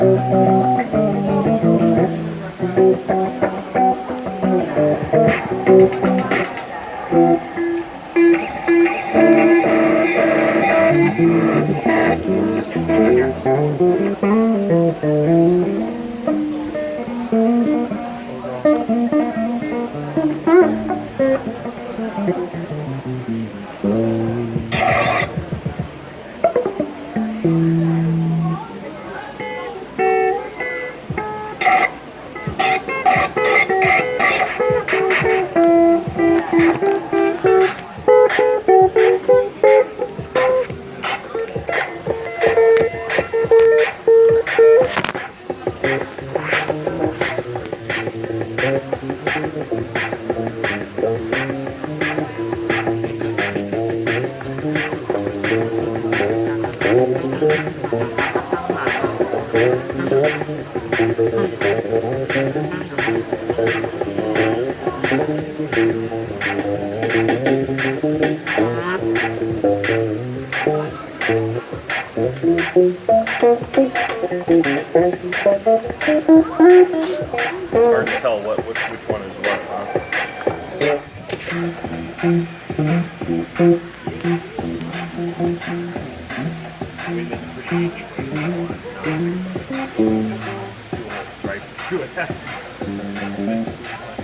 Hard to tell which one is what, huh? I mean, this is pretty easy for you to do a little strike and see what happens.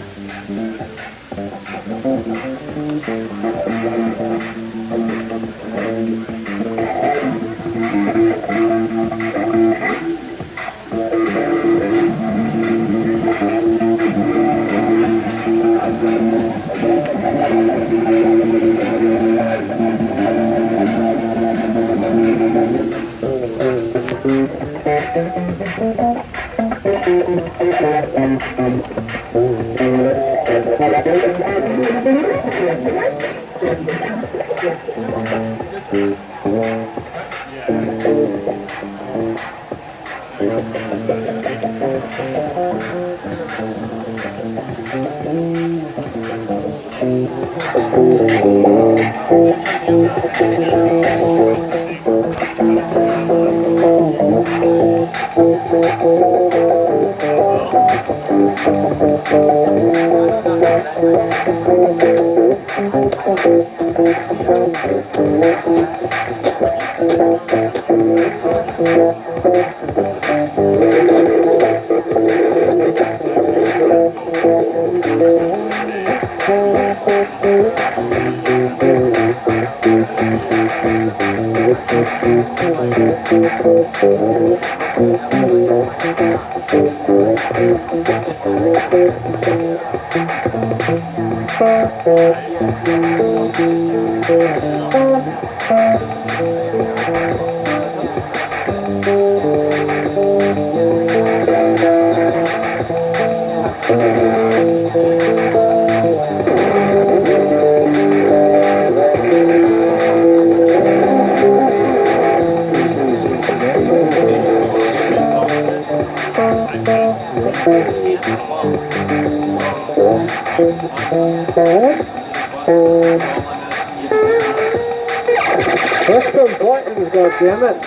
That's some buttons, goddammit.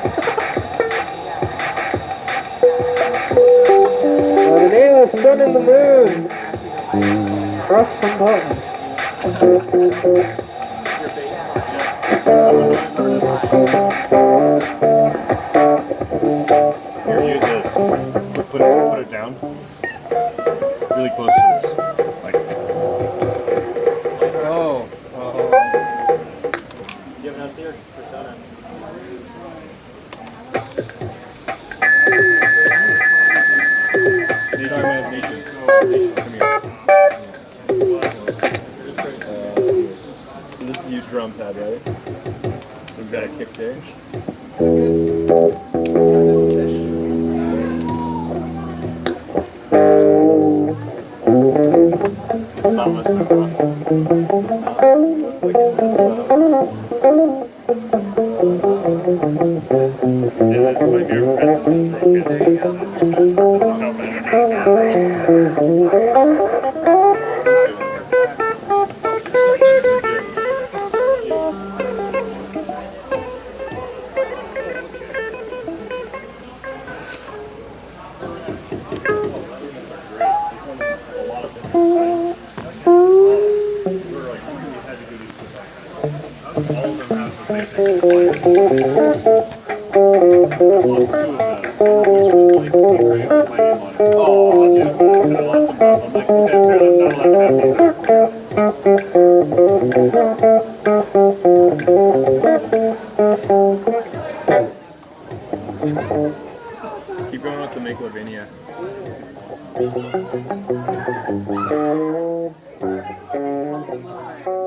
The name of the sun and the moon. Press some buttons. Here, use this. Put it down. Really close to this. Like. Oh. You have enough there? Persona. This is your drum pad, right? We've got a kick there. It's not listening to it. Looks like it's my favorite president. There you go. This is how lost two of them. Which was like put my name on it. Oh, dude. I lost them both. I'm like, okay, good. I'm not allowed to have these. Keep going with the Make Lavinia. Thank you.